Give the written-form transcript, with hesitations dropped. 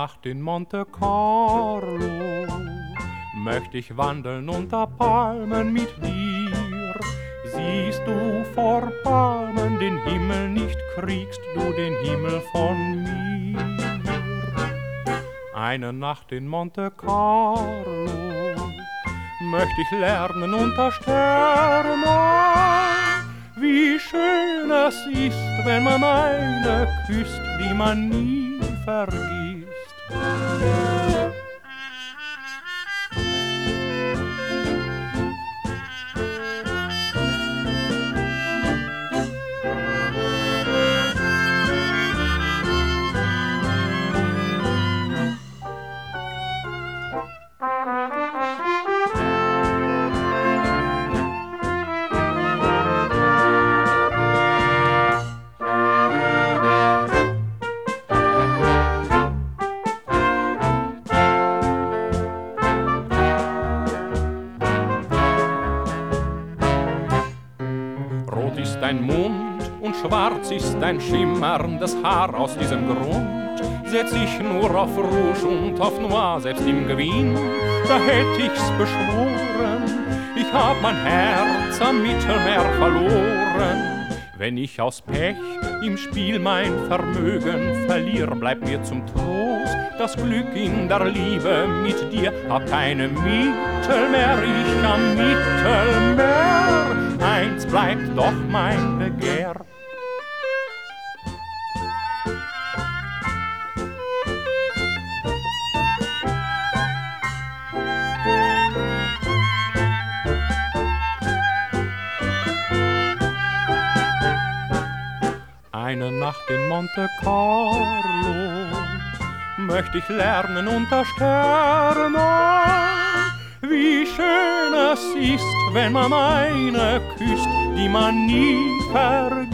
Nacht in Monte Carlo möcht ich wandeln unter Palmen mit dir. Siehst du vor Palmen den Himmel nicht, kriegst du den Himmel von mir. Eine Nacht in Monte Carlo möcht ich lernen unter Sternen, wie schön es ist, wenn man eine küsst, die man nie vergisst. Rot ist dein Mund und schwarz ist dein schimmerndes Haar. Aus diesem Grund setz ich nur auf Rouge und auf Noir. Selbst im Gewinn, da hätt ich's beschworen, ich hab mein Herz am Mittelmeer verloren. Wenn ich aus Pech im Spiel mein Vermögen verlier, bleibt mir zum Trost das Glück in der Liebe mit dir. Hab keine Mittel mehr, ich am Mittelmeer, eins bleibt doch mein Begehr. Eine Nacht in Monte Carlo möcht ich lernen unter Sternen, wie schön es ist, wenn man eine küsst, die man nie vergisst.